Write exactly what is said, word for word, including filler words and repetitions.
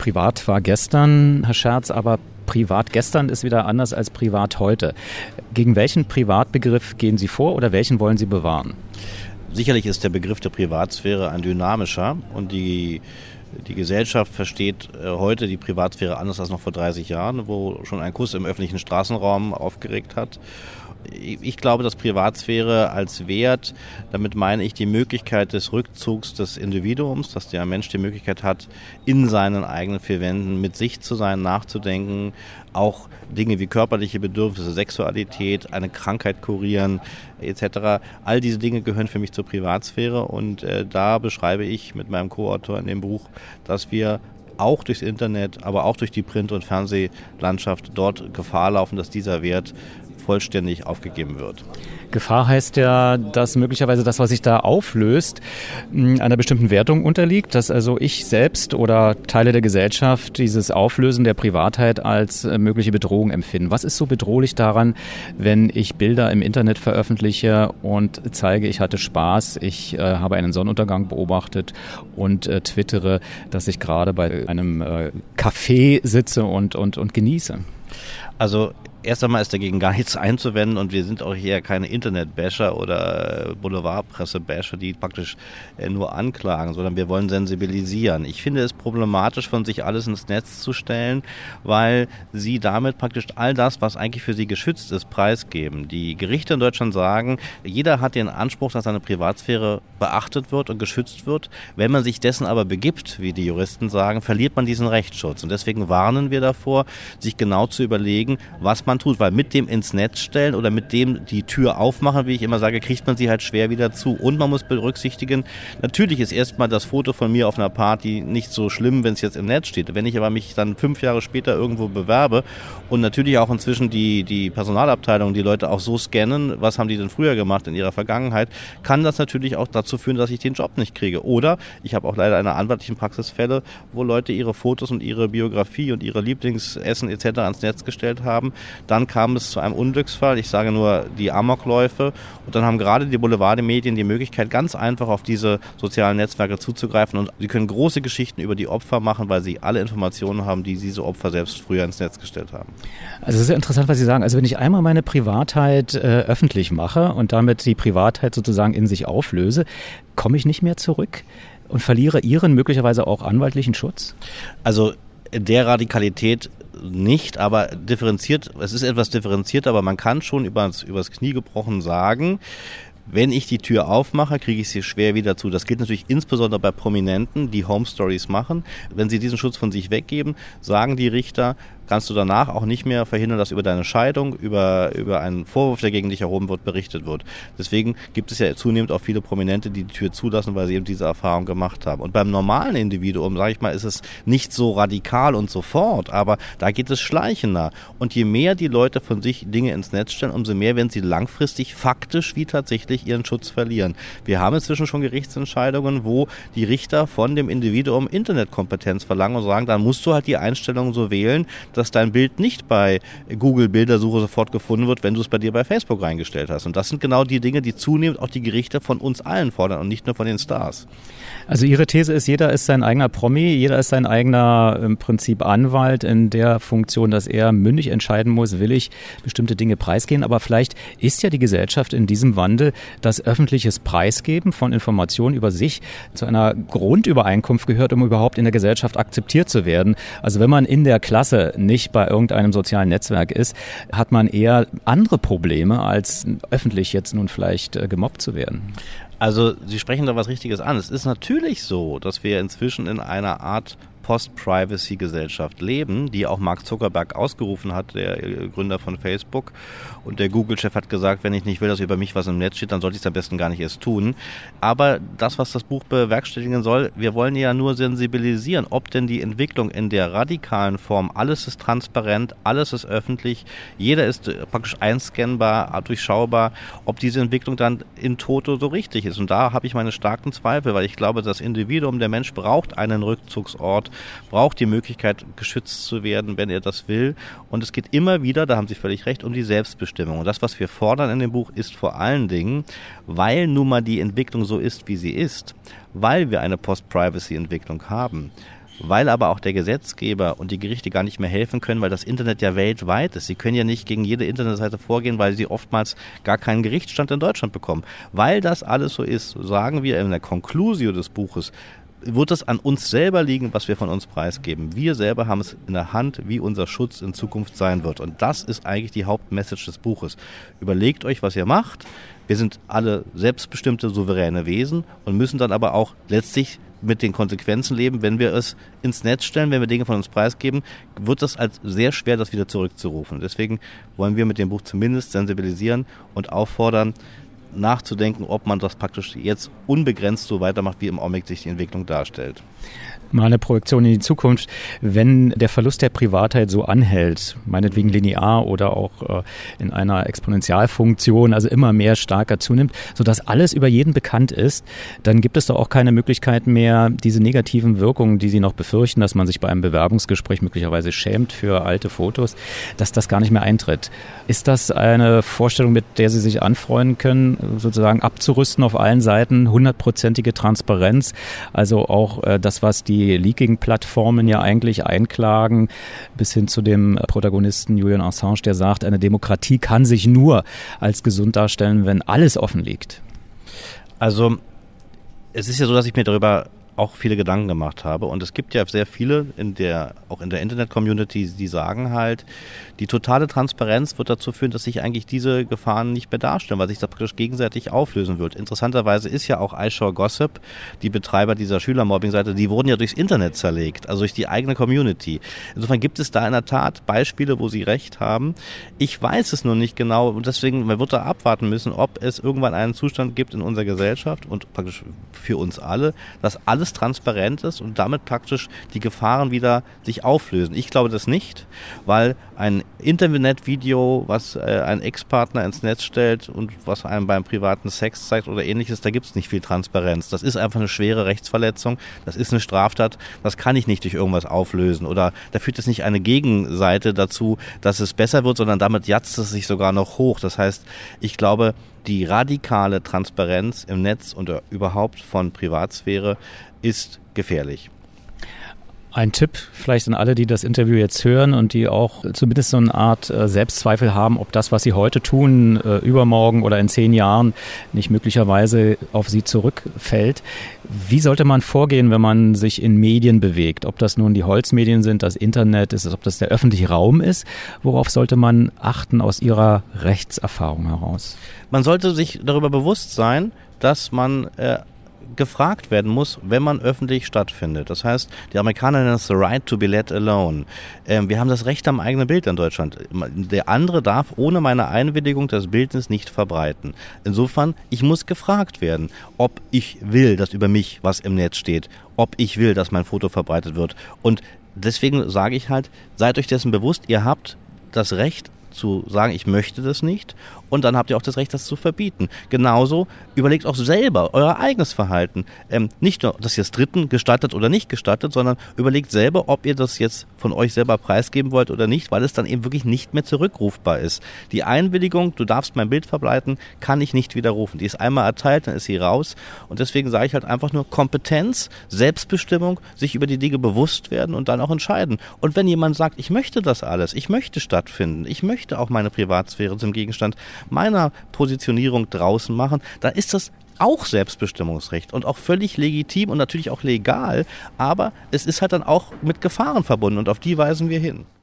privat war gestern, Herr Scherz, aber privat gestern ist wieder anders als privat heute. Gegen welchen Privatbegriff gehen Sie vor oder welchen wollen Sie bewahren? Sicherlich ist der Begriff der Privatsphäre ein dynamischer und die, die Gesellschaft versteht heute die Privatsphäre anders als noch vor dreißig Jahren, wo schon ein Kuss im öffentlichen Straßenraum aufgeregt hat. Ich glaube, dass Privatsphäre als Wert, damit meine ich die Möglichkeit des Rückzugs des Individuums, dass der Mensch die Möglichkeit hat, in seinen eigenen vier Wänden mit sich zu sein, nachzudenken, auch Dinge wie körperliche Bedürfnisse, Sexualität, eine Krankheit kurieren et cetera. All diese Dinge gehören für mich zur Privatsphäre und äh, da beschreibe ich mit meinem Co-Autor in dem Buch, dass wir auch durchs Internet, aber auch durch die Print- und Fernsehlandschaft dort Gefahr laufen, dass dieser Wert vollständig aufgegeben wird. Gefahr heißt ja, dass möglicherweise das, was sich da auflöst, einer bestimmten Wertung unterliegt, dass also ich selbst oder Teile der Gesellschaft dieses Auflösen der Privatheit als mögliche Bedrohung empfinden. Was ist so bedrohlich daran, wenn ich Bilder im Internet veröffentliche und zeige, ich hatte Spaß, ich äh, habe einen Sonnenuntergang beobachtet und äh, twittere, dass ich gerade bei einem äh, Café sitze und, und, und genieße? Also erst einmal ist dagegen gar nichts einzuwenden und wir sind auch hier keine Internet-Basher oder Boulevardpresse-Basher, die praktisch nur anklagen, sondern wir wollen sensibilisieren. Ich finde es problematisch, von sich alles ins Netz zu stellen, weil sie damit praktisch all das, was eigentlich für sie geschützt ist, preisgeben. Die Gerichte in Deutschland sagen, jeder hat den Anspruch, dass seine Privatsphäre beachtet wird und geschützt wird. Wenn man sich dessen aber begibt, wie die Juristen sagen, verliert man diesen Rechtsschutz. Und deswegen warnen wir davor, sich genau zu überlegen, was man tut, weil mit dem ins Netz stellen oder mit dem die Tür aufmachen, wie ich immer sage, kriegt man sie halt schwer wieder zu. Und man muss berücksichtigen, natürlich ist erstmal das Foto von mir auf einer Party nicht so schlimm, wenn es jetzt im Netz steht. Wenn ich aber mich dann fünf Jahre später irgendwo bewerbe und natürlich auch inzwischen die, die Personalabteilung, die Leute auch so scannen, was haben die denn früher gemacht in ihrer Vergangenheit, kann das natürlich auch dazu führen, dass ich den Job nicht kriege. Oder ich habe auch leider in einer anwaltlichen Praxis Fälle, wo Leute ihre Fotos und ihre Biografie und ihre Lieblingsessen et cetera ans Netz gestellt haben. Dann kam es zu einem Unglücksfall, ich sage nur die Amokläufe und dann haben gerade die Boulevardmedien die Möglichkeit, ganz einfach auf diese sozialen Netzwerke zuzugreifen und sie können große Geschichten über die Opfer machen, weil sie alle Informationen haben, die diese Opfer selbst früher ins Netz gestellt haben. Also es ist ja interessant, was Sie sagen. Also wenn ich einmal meine Privatheit äh, öffentlich mache und damit die Privatheit sozusagen in sich auflöse, komme ich nicht mehr zurück und verliere Ihren möglicherweise auch anwaltlichen Schutz? Also der Radikalität nicht, aber differenziert, es ist etwas differenziert, aber man kann schon übers, übers Knie gebrochen sagen, wenn ich die Tür aufmache, kriege ich sie schwer wieder zu. Das gilt natürlich insbesondere bei Prominenten, die Home Stories machen. Wenn sie diesen Schutz von sich weggeben, sagen die Richter, kannst du danach auch nicht mehr verhindern, dass über deine Scheidung, über, über einen Vorwurf, der gegen dich erhoben wird, berichtet wird. Deswegen gibt es ja zunehmend auch viele Prominente, die die Tür zulassen, weil sie eben diese Erfahrung gemacht haben. Und beim normalen Individuum, sage ich mal, ist es nicht so radikal und sofort, aber da geht es schleichender. Und je mehr die Leute von sich Dinge ins Netz stellen, umso mehr werden sie langfristig faktisch wie tatsächlich ihren Schutz verlieren. Wir haben inzwischen schon Gerichtsentscheidungen, wo die Richter von dem Individuum Internetkompetenz verlangen und sagen, dann musst du halt die Einstellungen so wählen, dass dein Bild nicht bei Google Bildersuche sofort gefunden wird, wenn du es bei dir bei Facebook reingestellt hast. Und das sind genau die Dinge, die zunehmend auch die Gerichte von uns allen fordern und nicht nur von den Stars. Also Ihre These ist, jeder ist sein eigener Promi, jeder ist sein eigener im Prinzip Anwalt in der Funktion, dass er mündig entscheiden muss, will ich bestimmte Dinge preisgeben. Aber vielleicht ist ja die Gesellschaft in diesem Wandel, dass öffentliches Preisgeben von Informationen über sich zu einer Grundübereinkunft gehört, um überhaupt in der Gesellschaft akzeptiert zu werden. Also wenn man in der Klasse nicht bei irgendeinem sozialen Netzwerk ist, hat man eher andere Probleme, als öffentlich jetzt nun vielleicht äh, gemobbt zu werden. Also Sie sprechen da was Richtiges an. Es ist natürlich so, dass wir inzwischen in einer Art Post-Privacy-Gesellschaft leben, die auch Mark Zuckerberg ausgerufen hat, der Gründer von Facebook. Und der Google-Chef hat gesagt, wenn ich nicht will, dass über mich was im Netz steht, dann sollte ich es am besten gar nicht erst tun. Aber das, was das Buch bewerkstelligen soll, wir wollen ja nur sensibilisieren, ob denn die Entwicklung in der radikalen Form, alles ist transparent, alles ist öffentlich, jeder ist praktisch einscannbar, durchschaubar, ob diese Entwicklung dann in toto so richtig ist. Und da habe ich meine starken Zweifel, weil ich glaube, das Individuum, der Mensch braucht einen Rückzugsort, braucht die Möglichkeit, geschützt zu werden, wenn er das will. Und es geht immer wieder, da haben Sie völlig recht, um die Selbstbestimmung. Und das, was wir fordern in dem Buch, ist vor allen Dingen, weil nun mal die Entwicklung so ist, wie sie ist, weil wir eine Post-Privacy-Entwicklung haben, weil aber auch der Gesetzgeber und die Gerichte gar nicht mehr helfen können, weil das Internet ja weltweit ist. Sie können ja nicht gegen jede Internetseite vorgehen, weil sie oftmals gar keinen Gerichtsstand in Deutschland bekommen. Weil das alles so ist, sagen wir in der Conclusio des Buches, wird es an uns selber liegen, was wir von uns preisgeben. Wir selber haben es in der Hand, wie unser Schutz in Zukunft sein wird. Und das ist eigentlich die Hauptmessage des Buches. Überlegt euch, was ihr macht. Wir sind alle selbstbestimmte, souveräne Wesen und müssen dann aber auch letztlich mit den Konsequenzen leben. Wenn wir es ins Netz stellen, wenn wir Dinge von uns preisgeben, wird es als sehr schwer, das wieder zurückzurufen. Deswegen wollen wir mit dem Buch zumindest sensibilisieren und auffordern, nachzudenken, ob man das praktisch jetzt unbegrenzt so weitermacht, wie im Augenblick sich die Entwicklung darstellt. Mal eine Projektion in die Zukunft. Wenn der Verlust der Privatheit so anhält, meinetwegen linear oder auch äh, in einer Exponentialfunktion, also immer mehr stärker zunimmt, sodass alles über jeden bekannt ist, dann gibt es doch auch keine Möglichkeit mehr, diese negativen Wirkungen, die Sie noch befürchten, dass man sich bei einem Bewerbungsgespräch möglicherweise schämt für alte Fotos, dass das gar nicht mehr eintritt. Ist das eine Vorstellung, mit der Sie sich anfreunden können, sozusagen abzurüsten auf allen Seiten, hundertprozentige Transparenz, also auch äh, das, was die die Leaking-Plattformen ja eigentlich einklagen, bis hin zu dem Protagonisten Julian Assange, der sagt, eine Demokratie kann sich nur als gesund darstellen, wenn alles offen liegt. Also es ist ja so, dass ich mir darüber auch viele Gedanken gemacht habe und es gibt ja sehr viele in der, auch in der Internet-Community, die sagen halt, die totale Transparenz wird dazu führen, dass sich eigentlich diese Gefahren nicht mehr darstellen, weil sich das praktisch gegenseitig auflösen wird. Interessanterweise ist ja auch iShow Gossip, die Betreiber dieser Schülermobbing-Seite, die wurden ja durchs Internet zerlegt, also durch die eigene Community. Insofern gibt es da in der Tat Beispiele, wo sie recht haben. Ich weiß es nur nicht genau und deswegen, man wird da abwarten müssen, ob es irgendwann einen Zustand gibt in unserer Gesellschaft und praktisch für uns alle, dass alles transparent ist und damit praktisch die Gefahren wieder sich auflösen. Ich glaube das nicht, weil ein Internetvideo, was äh, ein Ex-Partner ins Netz stellt und was einem beim privaten Sex zeigt oder ähnliches, da gibt es nicht viel Transparenz. Das ist einfach eine schwere Rechtsverletzung, das ist eine Straftat, das kann ich nicht durch irgendwas auflösen oder da führt es nicht eine Gegenseite dazu, dass es besser wird, sondern damit jatzt es sich sogar noch hoch. Das heißt, ich glaube, die radikale Transparenz im Netz und überhaupt von Privatsphäre ist gefährlich. Ein Tipp vielleicht an alle, die das Interview jetzt hören und die auch zumindest so eine Art äh, Selbstzweifel haben, ob das, was sie heute tun, äh, übermorgen oder in zehn Jahren nicht möglicherweise auf sie zurückfällt. Wie sollte man vorgehen, wenn man sich in Medien bewegt? Ob das nun die Holzmedien sind, das Internet ist, ob das der öffentliche Raum ist? Worauf sollte man achten aus Ihrer Rechtserfahrung heraus? Man sollte sich darüber bewusst sein, dass man äh, gefragt werden muss, wenn man öffentlich stattfindet. Das heißt, die Amerikaner nennen es the right to be let alone. Ähm, wir haben das Recht am eigenen Bild in Deutschland. Der andere darf ohne meine Einwilligung das Bildnis nicht verbreiten. Insofern, ich muss gefragt werden, ob ich will, dass über mich was im Netz steht, ob ich will, dass mein Foto verbreitet wird. Und deswegen sage ich halt, seid euch dessen bewusst, ihr habt das Recht, zu sagen, ich möchte das nicht und dann habt ihr auch das Recht, das zu verbieten. Genauso überlegt auch selber euer eigenes Verhalten. Ähm, nicht nur, dass ihr es Dritten gestattet oder nicht gestattet, sondern überlegt selber, ob ihr das jetzt von euch selber preisgeben wollt oder nicht, weil es dann eben wirklich nicht mehr zurückrufbar ist. Die Einwilligung, du darfst mein Bild verbreiten, kann ich nicht widerrufen. Die ist einmal erteilt, dann ist sie raus und deswegen sage ich halt einfach nur Kompetenz, Selbstbestimmung, sich über die Dinge bewusst werden und dann auch entscheiden. Und wenn jemand sagt, ich möchte das alles, ich möchte stattfinden, ich möchte auch meine Privatsphäre zum Gegenstand meiner Positionierung draußen machen, dann ist das auch Selbstbestimmungsrecht und auch völlig legitim und natürlich auch legal, aber es ist halt dann auch mit Gefahren verbunden und auf die weisen wir hin.